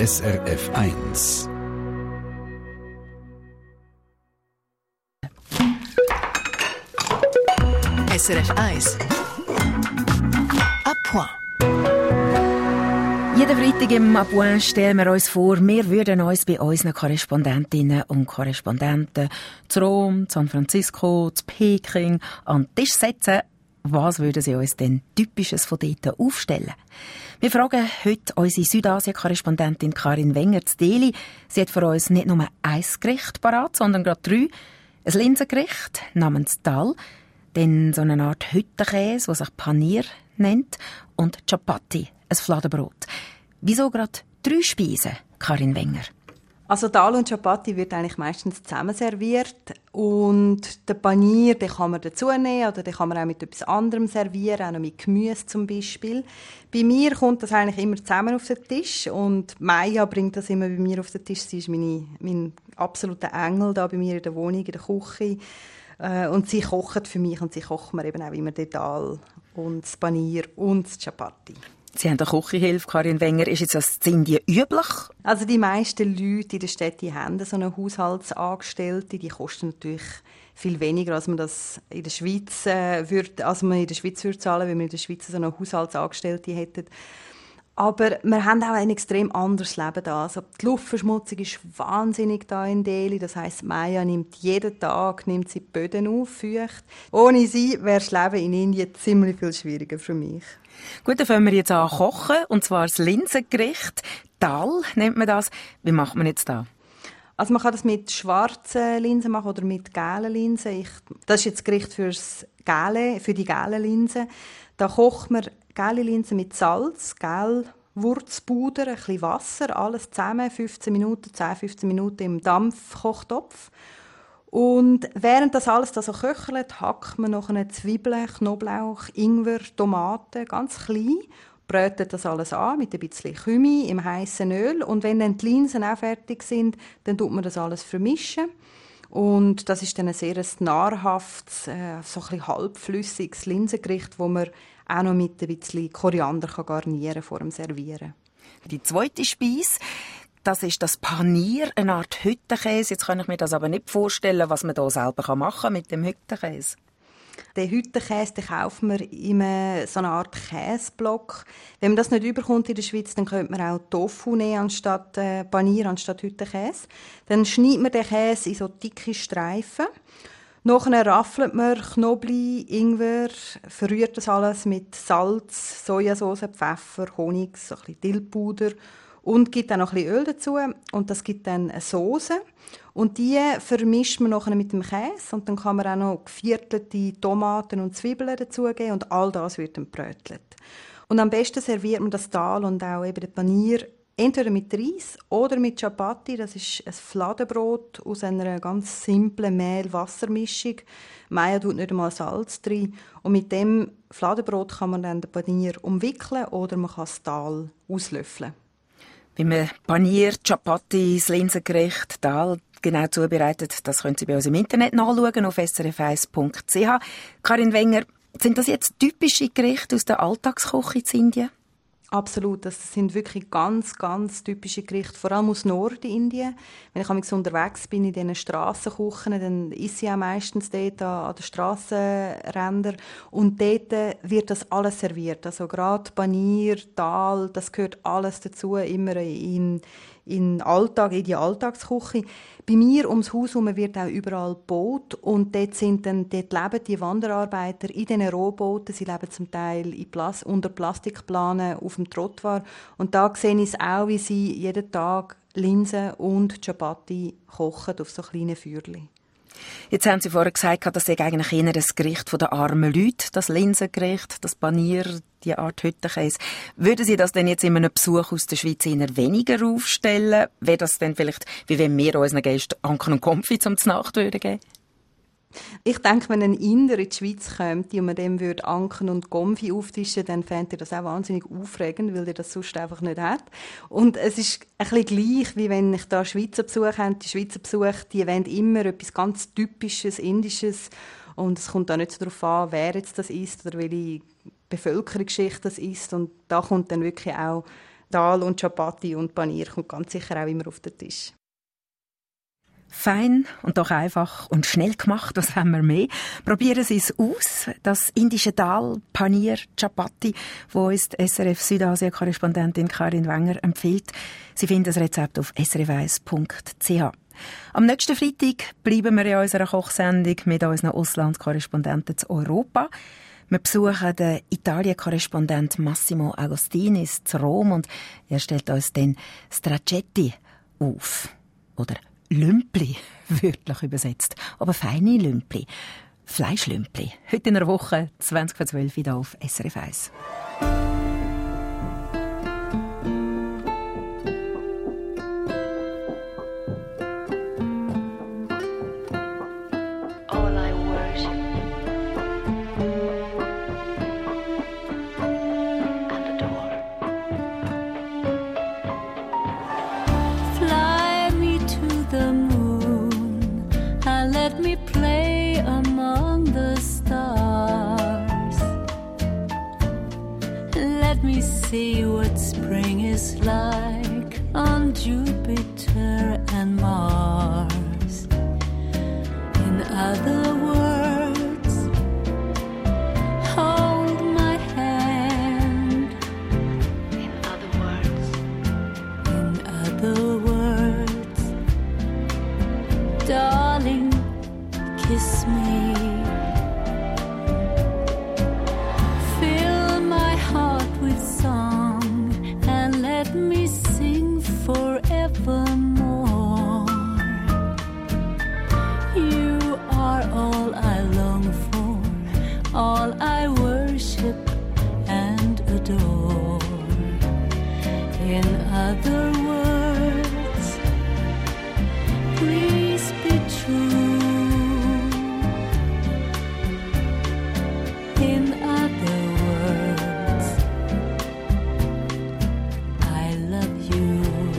SRF 1. SRF 1. À point. Jeden Freitag im «À point» stellen wir uns vor, wir würden uns bei unseren Korrespondentinnen und Korrespondenten zu Rom, San Francisco, zu Peking an den Tisch setzen. Was würden sie uns denn Typisches von dort aufstellen? Wir fragen heute unsere Südasien-Korrespondentin Karin Wenger zu Delhi. Sie hat für uns nicht nur ein Gericht parat, sondern gerade 3. Ein Linsengericht namens Dal, dann so eine Art Hüttenkäse, der sich Panir nennt, und Chapati, ein Fladenbrot. Wieso gerade 3 Speisen, Karin Wenger? Also Dal und Chapati wird eigentlich meistens zusammen serviert und den Panir, den kann man dazu nehmen oder den kann man auch mit etwas anderem servieren, auch noch mit Gemüse zum Beispiel. Bei mir kommt das eigentlich immer zusammen auf den Tisch und Maya bringt das immer bei mir auf den Tisch. Sie ist mein absoluter Engel da bei mir in der Wohnung, in der Küche. Und sie kocht für mich und sie kocht mir eben auch immer den Dal und das Panir und das Chapati. Sie haben eine Küchenhilfe, Karin Wenger. Ist jetzt das in Indien üblich? Also die meisten Leute in der Stadt haben so eine Haushaltsangestellte. Die kosten natürlich viel weniger, als man das in der Schweiz würde zahlen, wenn wir in der Schweiz so eine Haushaltsangestellte hätten. Aber wir haben auch ein extrem anderes Leben da. Also die Luftverschmutzung ist wahnsinnig da in Delhi. Das heisst, Maya nimmt jeden Tag die Böden auf, feucht. Ohne sie wäre das Leben in Indien ziemlich viel schwieriger für mich. Gut, dann fangen wir jetzt an kochen, und zwar das Linsengericht. Dal nennt man das. Wie macht man jetzt das? Also man kann das mit schwarzen Linsen machen oder mit gelben Linsen. Das ist jetzt das Gericht für die gelben Linsen. Da kocht man gelbe Linsen mit Salz, Wurzpuder, ein bisschen Wasser, alles zusammen, 10-15 Minuten im Dampfkochtopf. Und während das alles da so köchelt, hackt man noch eine Zwiebeln, Knoblauch, Ingwer, Tomaten, ganz klein, brötet das alles an mit ein bisschen Kümi im heißen Öl. Und wenn dann die Linsen auch fertig sind, dann tut man das alles vermischen. Und das ist dann ein sehr nahrhaftes, so ein bisschen halbflüssiges Linsengericht, das man auch noch mit ein bisschen Koriander garnieren vor dem Servieren. Die zweite Speise, das ist das Panir, eine Art Hüttenkäse. Jetzt kann ich mir das aber nicht vorstellen, was man da selber machen kann mit dem Hüttenkäse. Den Hüttenkäse kauft man in so einer Art Käseblock. Wenn man das nicht überkommt in der Schweiz, dann könnte man auch Tofu nehmen anstatt Panir, anstatt Hüttenkäse. Dann schneidet man den Käse in so dicke Streifen. Nachher raffelt man Knoblauch, Ingwer, verrührt das alles mit Salz, Sojasauce, Pfeffer, Honig, so ein bisschen Dillpuder und gibt dann noch ein bisschen Öl dazu und das gibt dann eine Sauce. Und die vermischt man nachher mit dem Käse und dann kann man auch noch geviertelte Tomaten und Zwiebeln dazugeben und all das wird dann brötelt. Und am besten serviert man das Dal und auch eben den Panir entweder mit Reis oder mit Chapati. Das ist ein Fladenbrot aus einer ganz simplen Mehl-Wasser-Mischung. Maya tut nicht einmal Salz drin. Und mit dem Fladenbrot kann man dann den Panir umwickeln oder man kann das Dal auslöffeln. Wie man Panir, Chapati, das Linsengericht, Dal genau zubereitet, das können Sie bei uns im Internet nachschauen auf srf1.ch. Karin Wenger, sind das jetzt typische Gerichte aus der Alltagsküche in Indien? Absolut, das sind wirklich ganz, ganz typische Gerichte, vor allem aus Nordindien. Wenn ich unterwegs bin in diesen Strassenküchen, dann ist sie auch meistens dort an den Strassenrändern und dort wird das alles serviert. Also gerade Panir, Dal, das gehört alles dazu, immer in die Alltagsküche. Bei mir ums Haus herum wird auch überall gebaut und dort leben die Wanderarbeiter in diesen Rohbooten. Sie leben zum Teil unter Plastikplanen auf dem Trottoir. Und da sehe ich es auch, wie sie jeden Tag Linsen und Chapati kochen auf so kleinen Feuerchen. Jetzt haben Sie vorher gesagt, das sei eigentlich eher ein Gericht der armen Leute, das Linsengericht, das Panir, die Art Hüttenkäse. Würden Sie das denn jetzt in einem Besuch aus der Schweiz eher weniger aufstellen? Wäre das dann vielleicht, wie wenn wir unseren Gästen Anken und Konfi zum Znacht geben würden? Ich denke, wenn ein Inder in die Schweiz käme und man dem würde Anken und Konfi auftischen, dann fände er das auch wahnsinnig aufregend, weil er das sonst einfach nicht hat. Und es ist ein bisschen gleich, wie wenn ich da Schweizer Besuch habe. Die Schweizer Besucher, die wollen immer etwas ganz Typisches, Indisches. Und es kommt da nicht so darauf an, wer jetzt das ist oder welche Bevölkerungsschicht das ist. Und da kommt dann wirklich auch Dal und Chapati und Panier kommt ganz sicher auch immer auf den Tisch. Fein und doch einfach und schnell gemacht, was haben wir mehr? Probieren Sie es aus, das indische Dal, Panier, Chapati, wo uns die SRF Südasien-Korrespondentin Karin Wenger empfiehlt. Sie finden das Rezept auf srf1.ch. Am nächsten Freitag bleiben wir in unserer Kochsendung mit unseren Auslandskorrespondenten zu Europa. Wir besuchen den Italien-Korrespondent Massimo Agostini zu Rom und er stellt uns den Stracchetti auf. Oder Lümpli, wörtlich übersetzt. Aber feine Lümpli. Fleischlümpli. Heute in einer Woche, 20 vor 12 hier auf SRF 1. See what spring is like on Jupiter and Mars. In other words, hold my hand. In other words, darling, kiss me. Let me sing forevermore. You are all I long for, all I worship and adore. In other words, please be true. In other words, I love you.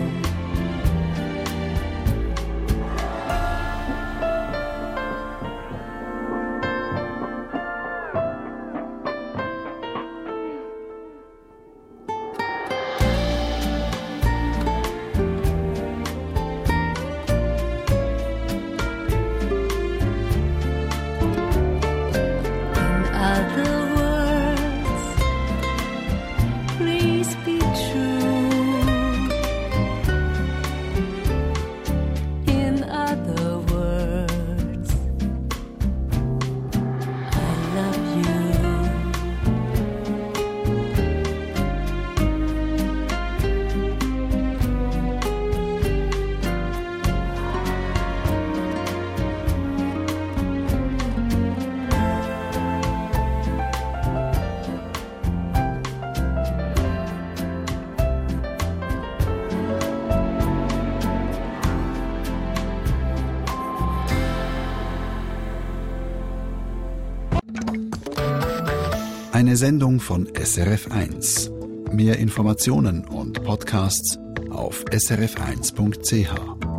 Eine Sendung von SRF 1. Mehr Informationen und Podcasts auf srf1.ch.